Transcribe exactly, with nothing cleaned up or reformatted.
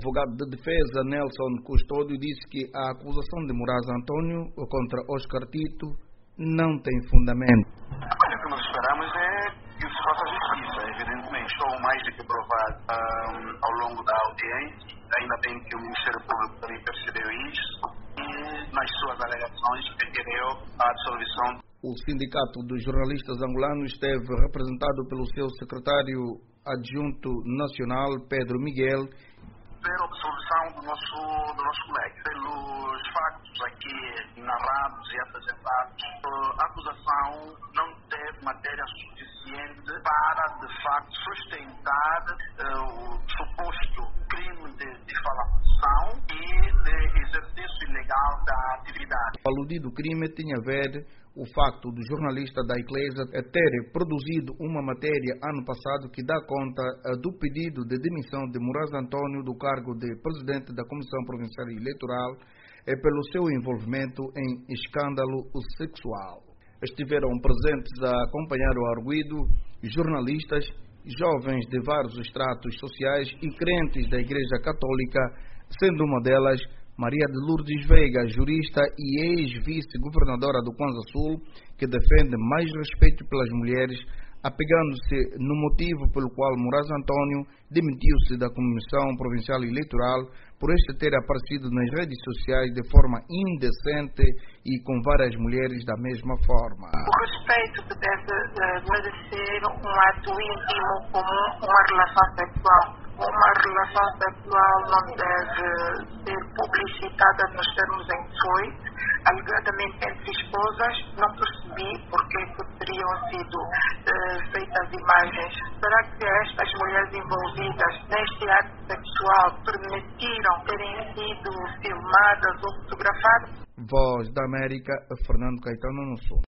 O advogado de defesa, Nelson Custódio, disse que a acusação de Moraes António contra Oscar Tito não tem fundamento. Olha, o que nós esperamos é que se faça justiça, evidentemente. Estou mais do que provado um, ao longo da audiência. Ainda bem que o Ministério Público também percebeu isso e, nas suas alegações, requereu a absolvição. O Sindicato dos Jornalistas Angolanos esteve representado pelo seu secretário adjunto nacional, Pedro Miguel, pela absolvição do nosso, do nosso colega. Pelos factos aqui narrados e apresentados, a acusação não teve matéria suficiente para, de facto, sustentar uh, o suposto crime de difamação e de exercício ilegal da atividade. O aludido crime tinha a ver o facto do jornalista da Eclésia ter produzido uma matéria ano passado que dá conta do pedido de demissão de Moraes António do cargo de presidente da Comissão Provincial Eleitoral pelo seu envolvimento em escândalo sexual. Estiveram presentes a acompanhar o arguido jornalistas, jovens de vários estratos sociais e crentes da Igreja Católica, sendo uma delas Maria de Lourdes Veiga, jurista e ex-vice-governadora do Kwanza Sul, que defende mais respeito pelas mulheres, apegando-se no motivo pelo qual Moraes António demitiu-se da Comissão Provincial Eleitoral por este ter aparecido nas redes sociais de forma indecente e com várias mulheres da mesma forma. O respeito que deve uh, merecer um ato íntimo como uma relação sexual. Uma relação sexual não deve ser publicitada nos termos em que foi, alegadamente entre esposas. Não percebi porque que teriam sido uh, feitas imagens. Será que estas mulheres envolvidas neste ato sexual permitiram terem sido filmadas ou fotografadas? Voz da América, Fernando Caetano no Sul.